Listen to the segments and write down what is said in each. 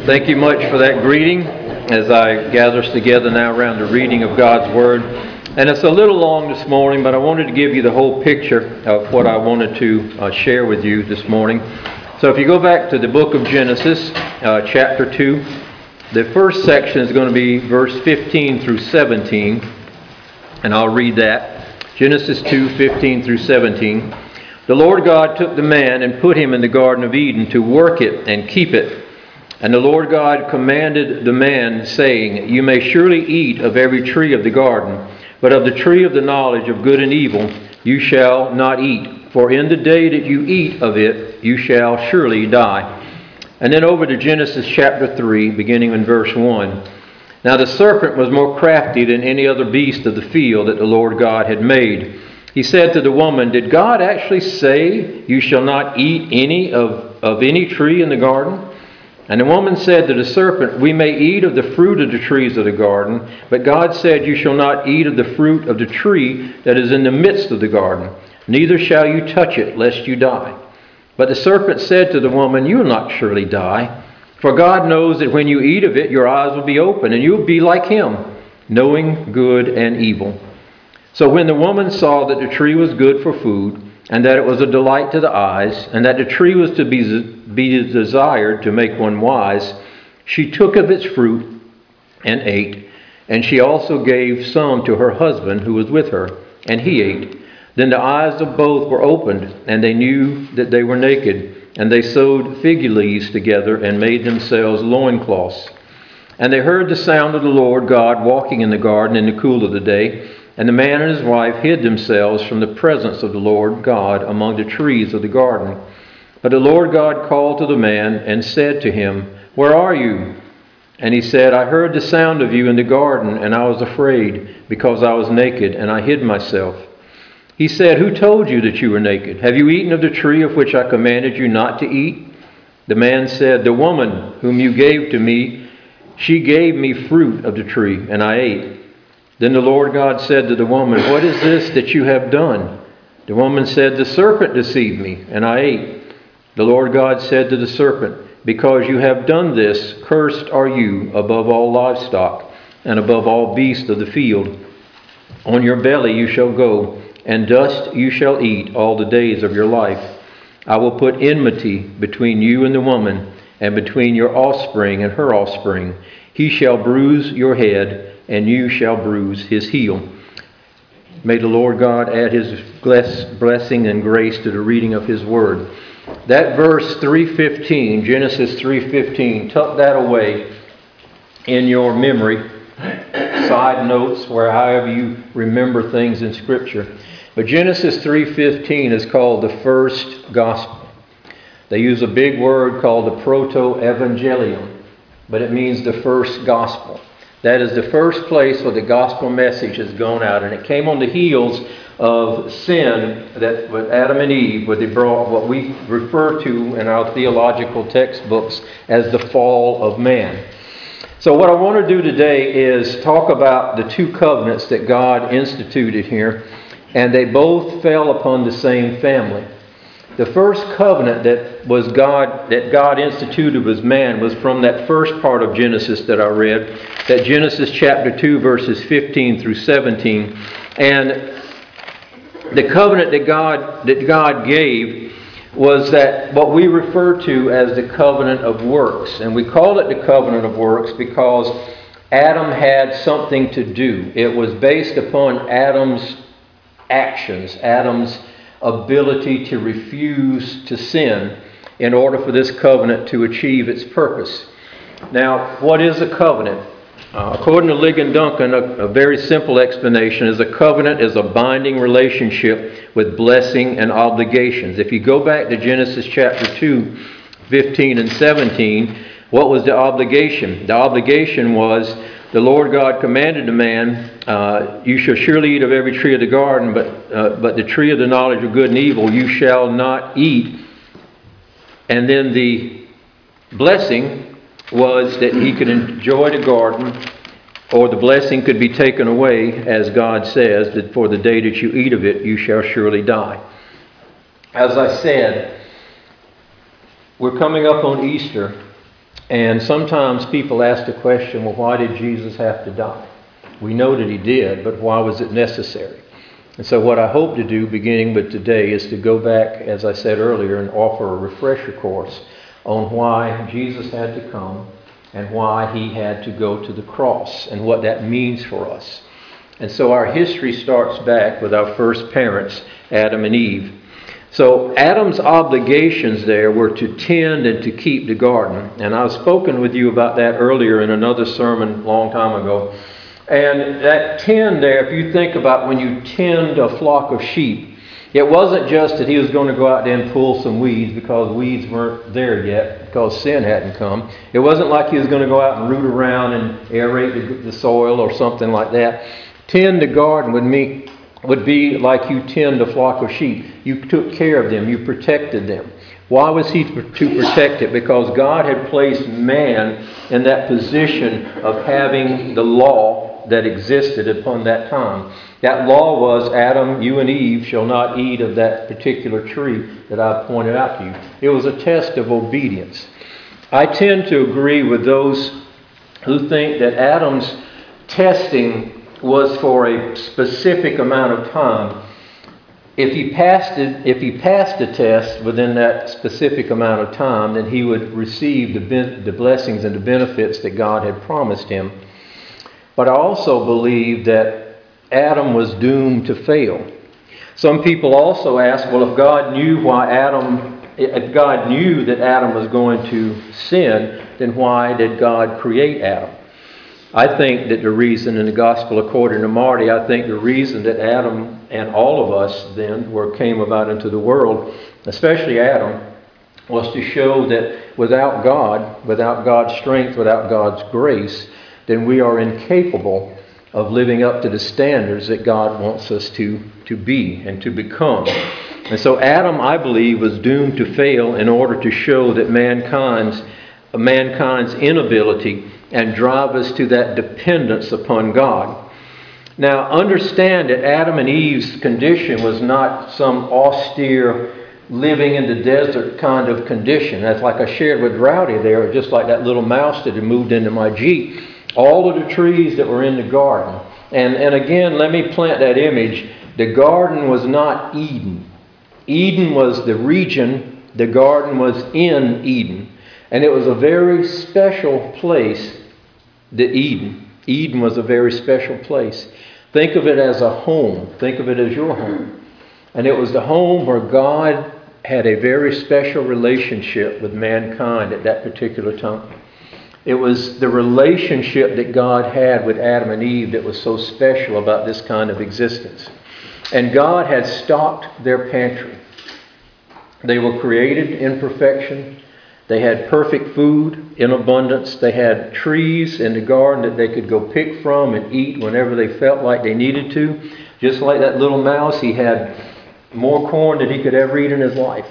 Thank you much for that greeting as I gather us together now around the reading of God's Word. And it's a little long this morning, but I wanted to give you the whole picture of what I wanted to share with you this morning. So if you go back to the book of Genesis, chapter 2, the first section is going to be verse 15 through 17, and I'll read that. Genesis 2, 15 through 17. The Lord God took the man and put him in the Garden of Eden to work it and keep it. And the Lord God commanded the man, saying, You may surely eat of every tree of the garden, but of the tree of the knowledge of good and evil you shall not eat. For in the day that you eat of it, you shall surely die. And then over to Genesis chapter 3, beginning in verse 1. Now the serpent was more crafty than any other beast of the field that the Lord God had made. He said to the woman, Did God actually say, You shall not eat any of any tree in the garden? And the woman said to the serpent, We may eat of the fruit of the trees of the garden, but God said, You shall not eat of the fruit of the tree that is in the midst of the garden, neither shall you touch it, lest you die. But the serpent said to the woman, You will not surely die, for God knows that when you eat of it, your eyes will be open, and you will be like him, knowing good and evil. So when the woman saw that the tree was good for food, and that it was a delight to the eyes, and that the tree was to be desired to make one wise, she took of its fruit and ate, and she also gave some to her husband who was with her, and he ate. Then the eyes of both were opened, and they knew that they were naked, and they sewed fig leaves together and made themselves loincloths. And they heard the sound of the Lord God walking in the garden in the cool of the day. And the man and his wife hid themselves from the presence of the Lord God among the trees of the garden. But the Lord God called to the man and said to him, Where are you? And he said, I heard the sound of you in the garden, and I was afraid, because I was naked, and I hid myself. He said, Who told you that you were naked? Have you eaten of the tree of which I commanded you not to eat? The man said, The woman whom you gave to me, she gave me fruit of the tree, and I ate. Then the Lord God said to the woman, What is this that you have done? The woman said, The serpent deceived me, and I ate. The Lord God said to the serpent, Because you have done this, cursed are you above all livestock, and above all beasts of the field. On your belly you shall go, and dust you shall eat all the days of your life. I will put enmity between you and the woman, and between your offspring and her offspring. He shall bruise your head, and you shall bruise his heel. May the Lord God add his blessing and grace to the reading of his word. That verse 3:15, Genesis 3:15, tuck that away in your memory. Side notes, where however you remember things in Scripture. But Genesis 3:15 is called the first gospel. They use a big word called the proto-evangelium, but it means the first gospel. That is the first place where the gospel message has gone out. And it came on the heels of sin that with Adam and Eve, where they brought what we refer to in our theological textbooks as the fall of man. So what I want to do today is talk about the two covenants that God instituted here. And they both fell upon the same family. The first covenant that God instituted with man was from that first part of Genesis that I read, that Genesis chapter 2 verses 15 through 17. And the covenant that God gave was that what we refer to as the covenant of works. And we call it the covenant of works because Adam had something to do. It was based upon Adam's actions, Adam's ability to refuse to sin in order for this covenant to achieve its purpose. Now, what is a covenant? According to Ligon Duncan, a very simple explanation is a covenant is a binding relationship with blessing and obligations. If you go back to Genesis chapter 2, 15 and 17, what was the obligation? The obligation was the Lord God commanded the man, You shall surely eat of every tree of the garden, but the tree of the knowledge of good and evil you shall not eat. And then the blessing was that he could enjoy the garden, or the blessing could be taken away, as God says, that for the day that you eat of it, you shall surely die. As I said, we're coming up on Easter. And sometimes people ask the question, well, why did Jesus have to die? We know that he did, but why was it necessary? And so what I hope to do, beginning with today, is to go back, as I said earlier, and offer a refresher course on why Jesus had to come and why he had to go to the cross and what that means for us. And so our history starts back with our first parents, Adam and Eve. So Adam's obligations there were to tend and to keep the garden. And I've spoken with you about that earlier in another sermon a long time ago. And that tend there, if you think about when you tend a flock of sheep, it wasn't just that he was going to go out there and pull some weeds because weeds weren't there yet, because sin hadn't come. It wasn't like he was going to go out and root around and aerate the soil or something like that. Tend the garden would be like you tend a flock of sheep. You took care of them. You protected them. Why was he to protect it? Because God had placed man in that position of having the law that existed upon that time. That law was, Adam, you and Eve shall not eat of that particular tree that I pointed out to you. It was a test of obedience. I tend to agree with those who think that Adam's testing was for a specific amount of time. If he passed the test within that specific amount of time, then he would receive the blessings and the benefits that God had promised him. But I also believe that Adam was doomed to fail. Some people also ask, well, if God knew that Adam was going to sin, then why did God create Adam? I think that the reason, in the Gospel according to Marty, I think the reason that Adam and all of us then came about into the world, especially Adam, was to show that without God, without God's strength, without God's grace, then we are incapable of living up to the standards that God wants us to be and to become. And so Adam, I believe, was doomed to fail in order to show that mankind's inability and drive us to that dependence upon God. Now, understand that Adam and Eve's condition was not some austere, living in the desert kind of condition. That's like I shared with Rowdy there, just like that little mouse that had moved into my Jeep. All of the trees that were in the garden. And again, let me plant that image. The garden was not Eden. Eden was the region. The garden was in Eden. And it was a very special place, the Eden. Eden was a very special place. Think of it as a home. Think of it as your home. And it was the home where God had a very special relationship with mankind at that particular time. It was the relationship that God had with Adam and Eve that was so special about this kind of existence. And God had stocked their pantry. They were created in perfection. They had perfect food in abundance. They had trees in the garden that they could go pick from and eat whenever they felt like they needed to. Just like that little mouse, he had more corn than he could ever eat in his life.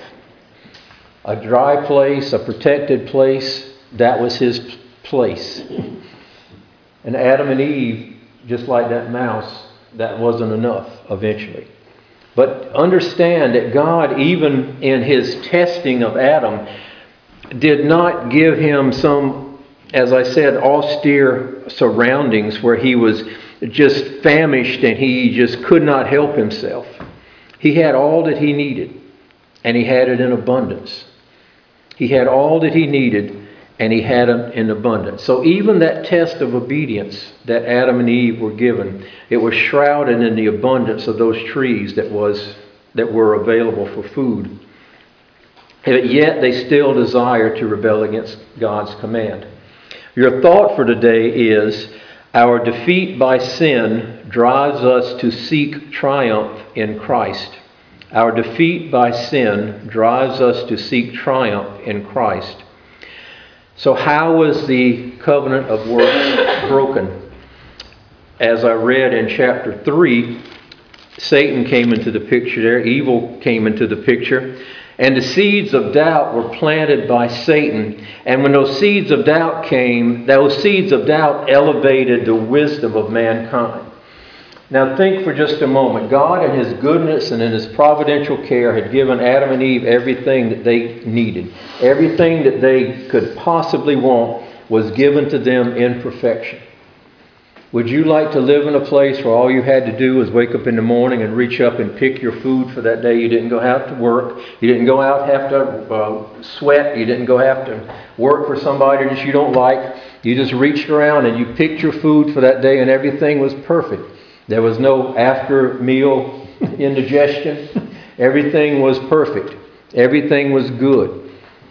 A dry place, a protected place, that was his place. And Adam and Eve, just like that mouse, that wasn't enough eventually. But understand that God, even in his testing of Adam, did not give him some, as I said, austere surroundings where he was just famished and he just could not help himself. He had all that he needed, and he had it in abundance. He had all that he needed, and he had it in abundance. So even that test of obedience that Adam and Eve were given, it was shrouded in the abundance of those trees that were available for food. Yet they still desire to rebel against God's command. Your thought for today is, our defeat by sin drives us to seek triumph in Christ. Our defeat by sin drives us to seek triumph in Christ. So how was the covenant of works broken? As I read in chapter 3, Satan came into the picture there. Evil came into the picture. And the seeds of doubt were planted by Satan. And when those seeds of doubt came, those seeds of doubt elevated the wisdom of mankind. Now think for just a moment. God in His goodness and in His providential care had given Adam and Eve everything that they needed. Everything that they could possibly want was given to them in perfection. Would you like to live in a place where all you had to do was wake up in the morning and reach up and pick your food for that day? You didn't go out to work. You didn't go out have to sweat. You didn't go have to work for somebody that you don't like. You just reached around and you picked your food for that day and everything was perfect. There was no after meal indigestion. Everything was perfect. Everything was good.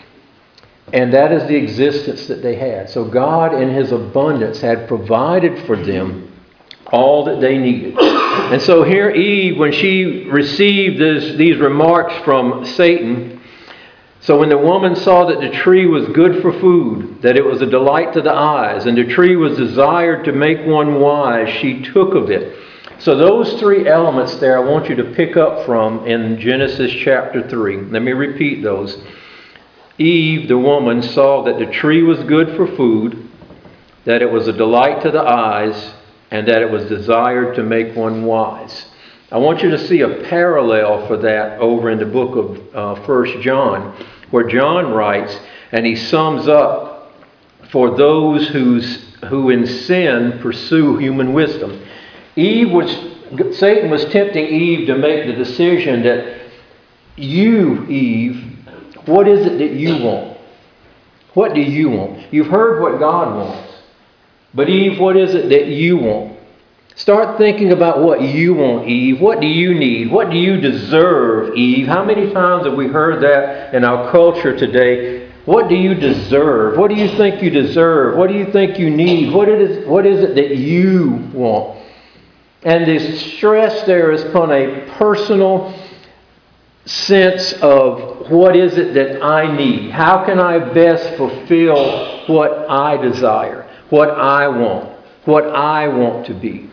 And that is the existence that they had. So God in His abundance had provided for them all that they needed. And so here Eve, when she received these remarks from Satan, so when the woman saw that the tree was good for food, that it was a delight to the eyes, and the tree was desired to make one wise, she took of it. So those three elements there I want you to pick up from in Genesis chapter 3. Let me repeat those. Eve, the woman, saw that the tree was good for food, that it was a delight to the eyes, and that it was desired to make one wise. I want you to see a parallel for that over in the book of 1 John, where John writes, and he sums up for those who in sin pursue human wisdom. Satan was tempting Eve to make the decision that you, Eve, what is it that you want? What do you want? You've heard what God wants. But Eve, what is it that you want? Start thinking about what you want, Eve. What do you need? What do you deserve, Eve? How many times have we heard that in our culture today? What do you deserve? What do you think you deserve? What do you think you need? What is it that you want? And the stress there is upon a personal sense of what is it that I need? How can I best fulfill what I desire, what I want to be?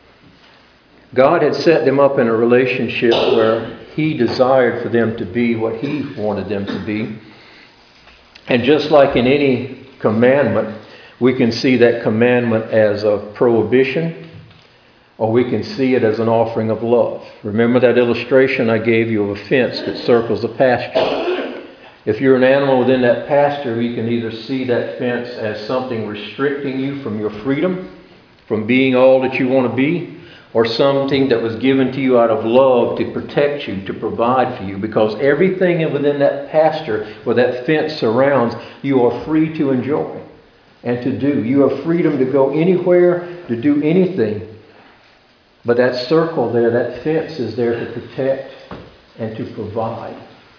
God had set them up in a relationship where He desired for them to be what He wanted them to be. And just like in any commandment, we can see that commandment as a prohibition, or we can see it as an offering of love. Remember that illustration I gave you of a fence that circles a pasture. If you're an animal within that pasture, you can either see that fence as something restricting you from your freedom, from being all that you want to be, or something that was given to you out of love to protect you, to provide for you. Because everything within that pasture where that fence surrounds, you are free to enjoy and to do. You have freedom to go anywhere, to do anything. But that circle there, that fence is there to protect and to provide.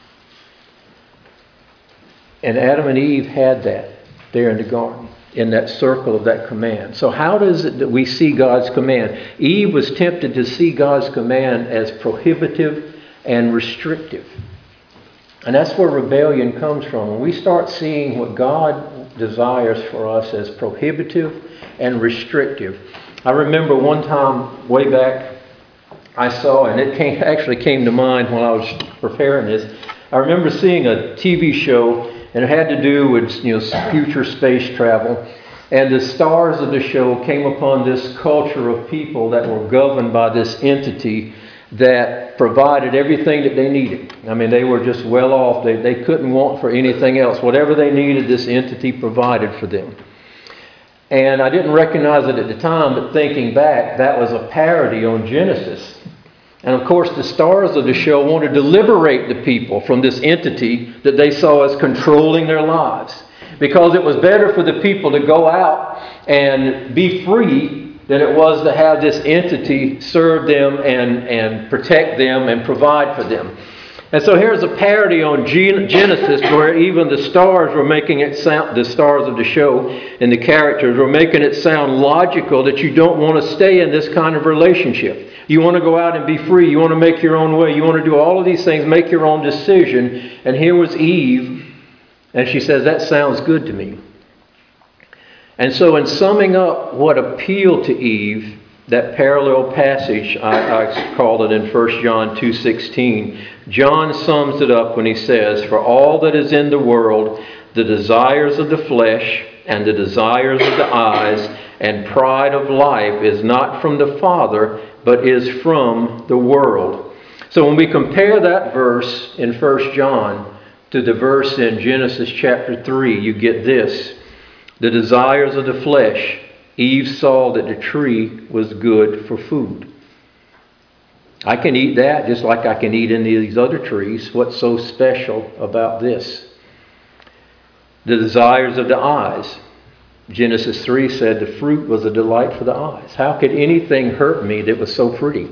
And Adam and Eve had that there in the garden, in that circle of that command. So how does it that we see God's command? Eve was tempted to see God's command as prohibitive and restrictive. And that's where rebellion comes from. When we start seeing what God desires for us as prohibitive and restrictive. I remember one time way back I saw, and it actually came to mind when I was preparing this. I remember seeing a TV show, and it had to do with future space travel. And the stars of the show came upon this culture of people that were governed by this entity that provided everything that they needed. I mean, they were just well off. They couldn't want for anything else. Whatever they needed, this entity provided for them. And I didn't recognize it at the time, but thinking back, that was a parody on Genesis. And of course, the stars of the show wanted to liberate the people from this entity that they saw as controlling their lives. Because it was better for the people to go out and be free than it was to have this entity serve them and protect them and provide for them. And so here's a parody on Genesis where even the stars were making it sound, the stars of the show and the characters were making it sound logical that you don't want to stay in this kind of relationship. You want to go out and be free. You want to make your own way. You want to do all of these things, make your own decision. And here was Eve, and she says, that sounds good to me. And so in summing up what appealed to Eve, that parallel passage, I call it in 1 John 2:16, John sums it up when he says, for all that is in the world, the desires of the flesh and the desires of the eyes and pride of life is not from the Father, but is from the world. So when we compare that verse in 1 John to the verse in Genesis chapter 3, you get this. The desires of the flesh. Eve saw that the tree was good for food. I can eat that just like I can eat any of these other trees. What's so special about this? The desires of the eyes. Genesis 3 said the fruit was a delight for the eyes. How could anything hurt me that was so pretty?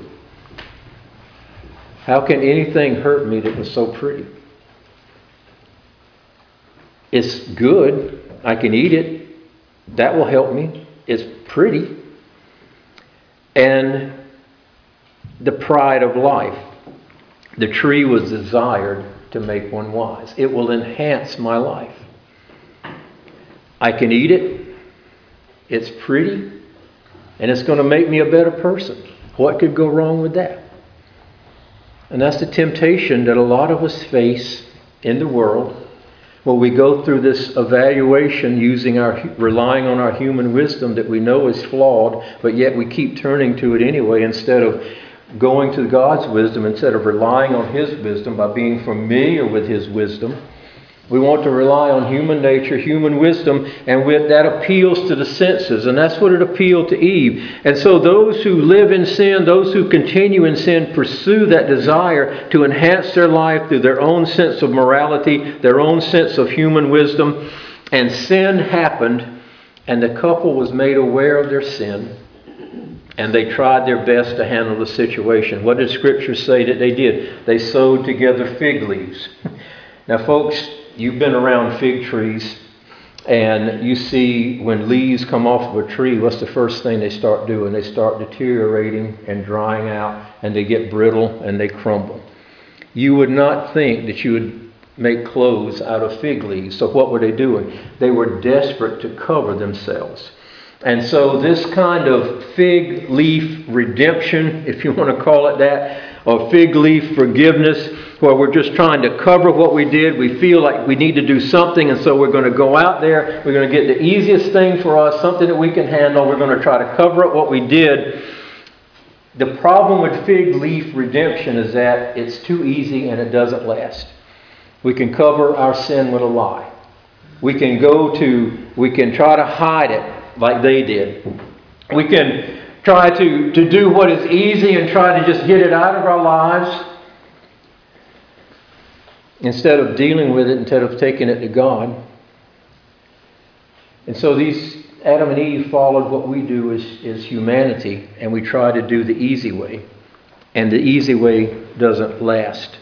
How can anything hurt me that was so pretty? It's good. I can eat it. That will help me. It's pretty. And the pride of life. The tree was desired to make one wise. It will enhance my life. I can eat it. It's pretty. And it's going to make me a better person. What could go wrong with that? And that's the temptation that a lot of us face in the world. Well, we go through this evaluation relying on our human wisdom that we know is flawed, but yet we keep turning to it anyway instead of going to God's wisdom, instead of relying on His wisdom by being familiar with His wisdom. We want to rely on human nature, human wisdom, and that appeals to the senses. And that's what it appealed to Eve. And so those who live in sin, those who continue in sin, pursue that desire to enhance their life through their own sense of morality, their own sense of human wisdom. And sin happened, and the couple was made aware of their sin, and they tried their best to handle the situation. What did Scripture say that they did? They sewed together fig leaves. Now, folks, you've been around fig trees, and you see when leaves come off of a tree, what's the first thing they start doing? They start deteriorating and drying out, and they get brittle and they crumble. You would not think that you would make clothes out of fig leaves. So what were they doing? They were desperate to cover themselves. And so this kind of fig leaf redemption, if you want to call it that, or fig leaf forgiveness, where we're just trying to cover what we did. We feel like we need to do something, and so we're going to go out there. We're going to get the easiest thing for us, something that we can handle. We're going to try to cover up what we did. The problem with fig leaf redemption is that it's too easy and it doesn't last. We can cover our sin with a lie. We can try to hide it like they did. We can try to do what is easy and try to just get it out of our lives instead of dealing with it, instead of taking it to God. And so Adam and Eve followed what we do as humanity, and we try to do the easy way. And the easy way doesn't last.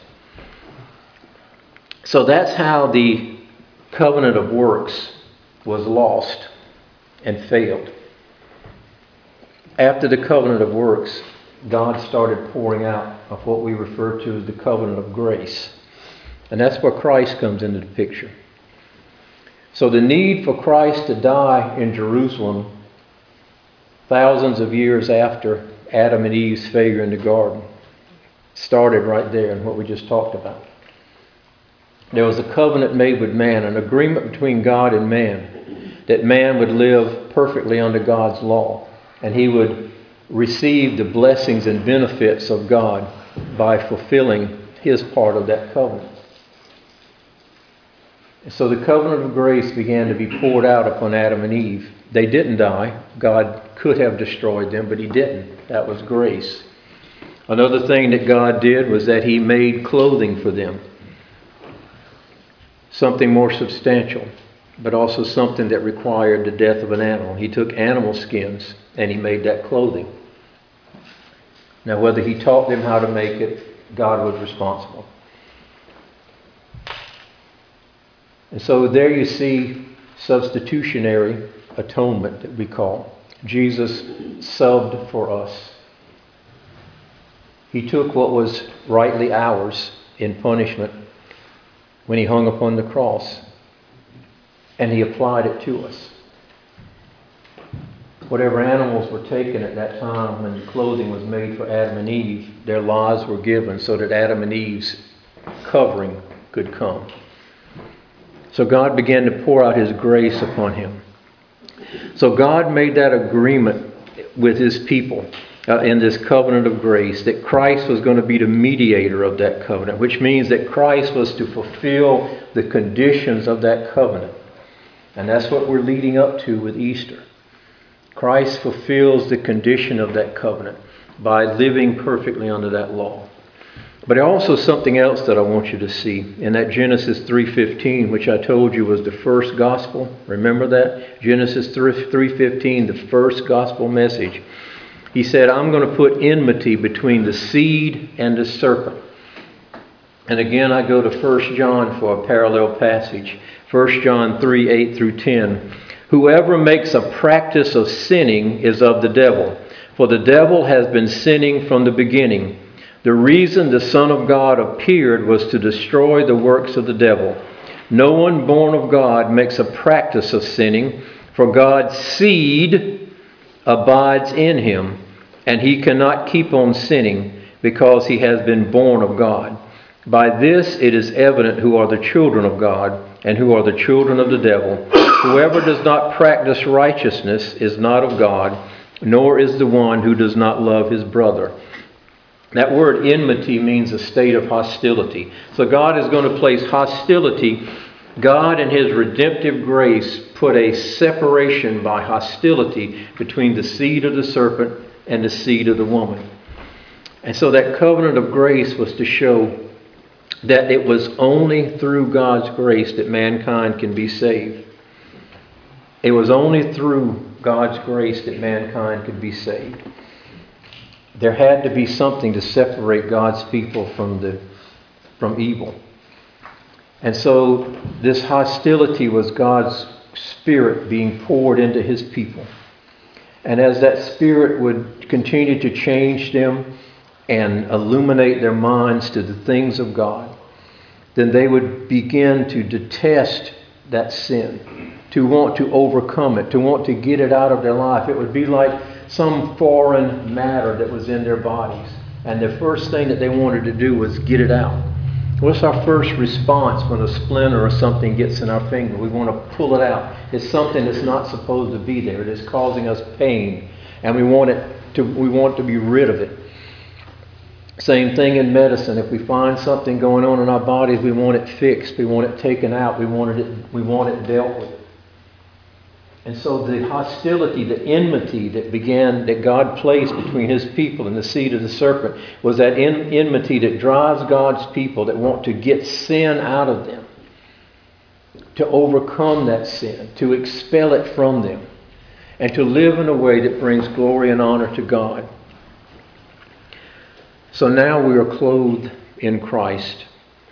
So that's how the covenant of works was lost and failed. After the covenant of works, God started pouring out of what we refer to as the covenant of grace. And that's where Christ comes into the picture. So the need for Christ to die in Jerusalem thousands of years after Adam and Eve's failure in the garden started right there in what we just talked about. There was a covenant made with man, an agreement between God and man, that man would live perfectly under God's law, and he would receive the blessings and benefits of God by fulfilling his part of that covenant. So the covenant of grace began to be poured out upon Adam and Eve. They didn't die. God could have destroyed them, but He didn't. That was grace. Another thing that God did was that He made clothing for them. Something more substantial, but also something that required the death of an animal. He took animal skins and He made that clothing. Now, whether He taught them how to make it, God was responsible. And so there you see substitutionary atonement that we call. Jesus subbed for us. He took what was rightly ours in punishment when He hung upon the cross, and He applied it to us. Whatever animals were taken at that time when the clothing was made for Adam and Eve, their lives were given so that Adam and Eve's covering could come. So God began to pour out His grace upon him. So God made that agreement with His people. in this covenant of grace, that Christ was going to be the mediator of that covenant, which means that Christ was to fulfill the conditions of that covenant. And that's what we're leading up to with Easter. Christ fulfills the condition of that covenant by living perfectly under that law. But also something else that I want you to see in that Genesis 3:15, which I told you was the first gospel. Remember that? Genesis 3:15, the first gospel message. He said, I'm going to put enmity between the seed and the serpent. And again, I go to 1 John for a parallel passage. 1 John 3:8 through 10. Whoever makes a practice of sinning is of the devil, for the devil has been sinning from the beginning. The reason the Son of God appeared was to destroy the works of the devil. No one born of God makes a practice of sinning, for God's seed abides in him, and he cannot keep on sinning because he has been born of God. By this it is evident who are the children of God and who are the children of the devil. Whoever does not practice righteousness is not of God, nor is the one who does not love his brother. That word enmity means a state of hostility. So God is going to place hostility. God in His redemptive grace put a separation by hostility between the seed of the serpent and the seed of the woman. And so that covenant of grace was to show that it was only through God's grace that mankind can be saved. It was only through God's grace that mankind could be saved. There had to be something to separate God's people from evil. And so this hostility was God's Spirit being poured into His people. And as that Spirit would continue to change them and illuminate their minds to the things of God, then they would begin to detest that sin, to want to overcome it, to want to get it out of their life. It would be like some foreign matter that was in their bodies. And the first thing that they wanted to do was get it out. What's our first response when a splinter or something gets in our finger? We want to pull it out. It's something that's not supposed to be there. It is causing us pain. And we want to be rid of it. Same thing in medicine. If we find something going on in our bodies, we want it fixed. We want it taken out. We want it dealt with. And so the hostility, the enmity that God placed between His people and the seed of the serpent was that enmity that drives God's people that want to get sin out of them, to overcome that sin, to expel it from them, and to live in a way that brings glory and honor to God. So now we are clothed in Christ.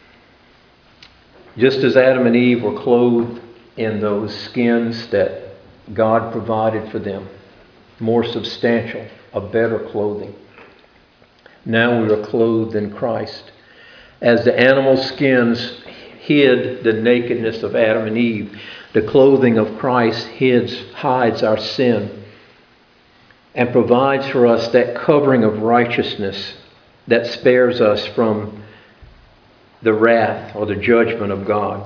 Just as Adam and Eve were clothed in those skins that God provided for them, more substantial, a better clothing. Now we are clothed in Christ. As the animal skins hid the nakedness of Adam and Eve, the clothing of Christ hides our sin and provides for us that covering of righteousness that spares us from the wrath or the judgment of God.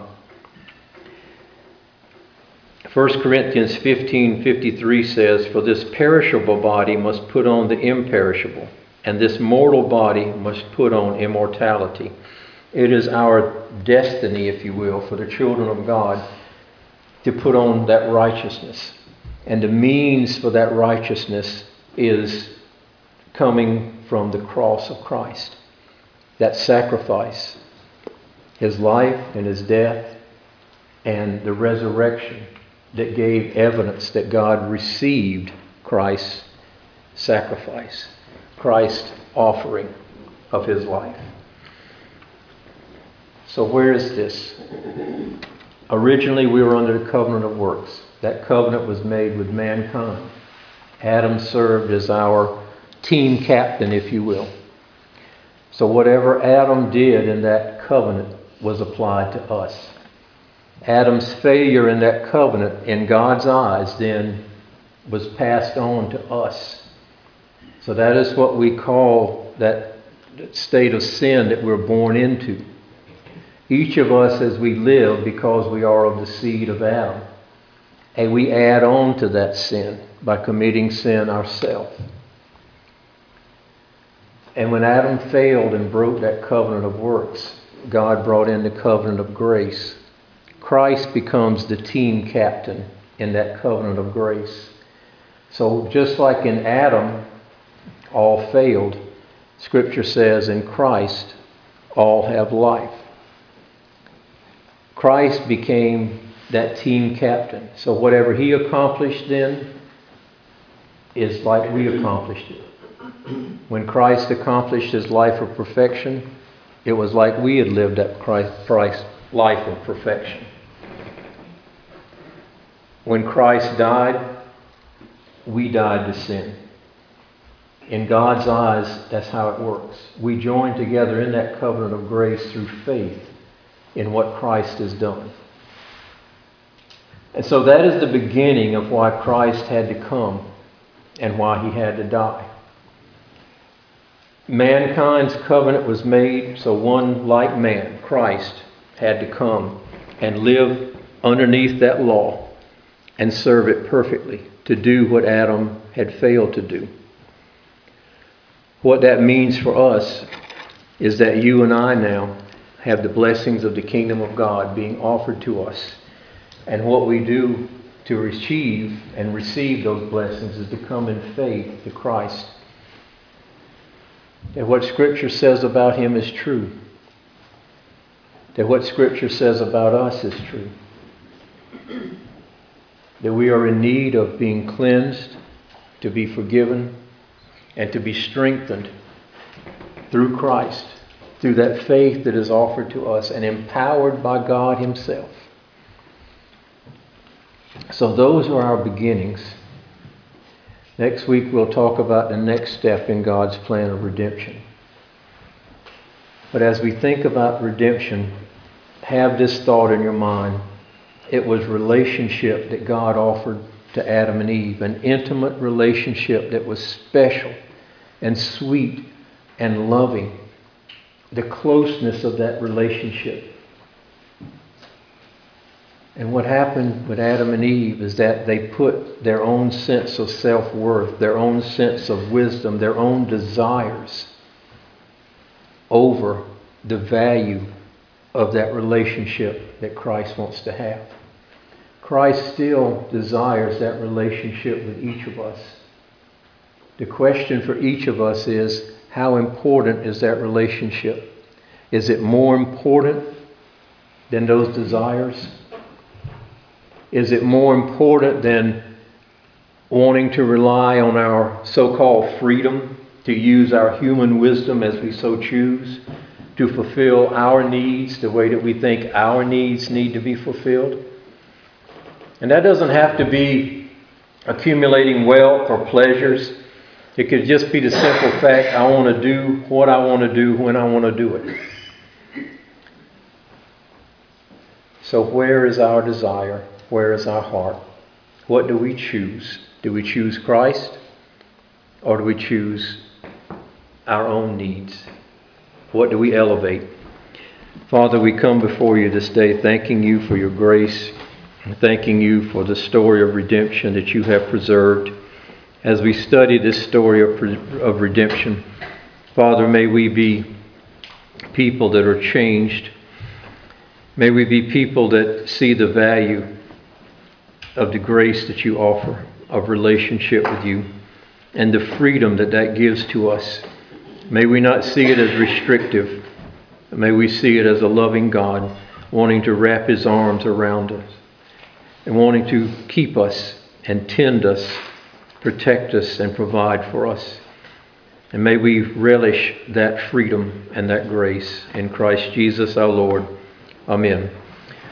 1 Corinthians 15:53 says, "For this perishable body must put on the imperishable, and this mortal body must put on immortality." It is our destiny, if you will, for the children of God to put on that righteousness. And the means for that righteousness is coming from the cross of Christ. That sacrifice, His life and His death, and the resurrection that gave evidence that God received Christ's sacrifice, Christ's offering of His life. So where is this? Originally we were under the covenant of works. That covenant was made with mankind. Adam served as our team captain, if you will. So whatever Adam did in that covenant was applied to us. Adam's failure in that covenant, in God's eyes, then was passed on to us. So that is what we call that state of sin that we're born into. Each of us, as we live, because we are of the seed of Adam, and we add on to that sin by committing sin ourselves. And when Adam failed and broke that covenant of works, God brought in the covenant of grace. Christ becomes the team captain in that covenant of grace. So just like in Adam, all failed, Scripture says in Christ, all have life. Christ became that team captain. So whatever he accomplished then is like we accomplished it. When Christ accomplished his life of perfection, it was like we had lived that Christ life of perfection. When Christ died, we died to sin. In God's eyes, that's how it works. We join together in that covenant of grace through faith in what Christ has done. And so that is the beginning of why Christ had to come and why he had to die. Mankind's covenant was made so one like man, Christ, had to come and live underneath that law and serve it perfectly, to do what Adam had failed to do. What that means for us is that you and I now have the blessings of the kingdom of God being offered to us. And what we do to achieve and receive those blessings is to come in faith to Christ. That what Scripture says about him is true. That what Scripture says about us is true. That we are in need of being cleansed, to be forgiven, and to be strengthened through Christ, through that faith that is offered to us and empowered by God himself. So those are our beginnings. Next week we'll talk about the next step in God's plan of redemption. But as we think about redemption, have this thought in your mind. It was relationship that God offered to Adam and Eve, an intimate relationship that was special and sweet and loving. The closeness of that relationship. And what happened with Adam and Eve is that they put their own sense of self-worth, their own sense of wisdom, their own desires over the value of that relationship that Christ wants to have. Christ still desires that relationship with each of us. The question for each of us is, how important is that relationship? Is it more important than those desires? Is it more important than wanting to rely on our so-called freedom to use our human wisdom as we so choose to fulfill our needs the way that we think our needs need to be fulfilled? And that doesn't have to be accumulating wealth or pleasures. It could just be the simple fact, I want to do what I want to do when I want to do it. So where is our desire? Where is our heart? What do we choose? Do we choose Christ? Or do we choose our own needs? What do we elevate? Father, we come before you this day thanking you for your grace, thanking you for the story of redemption that you have preserved. As we study this story of redemption, Father, may we be people that are changed. May we be people that see the value of the grace that you offer, of relationship with you, and the freedom that that gives to us. May we not see it as restrictive. May we see it as a loving God wanting to wrap his arms around us and wanting to keep us and tend us, protect us, and provide for us. And may we relish that freedom and that grace in Christ Jesus our Lord. Amen.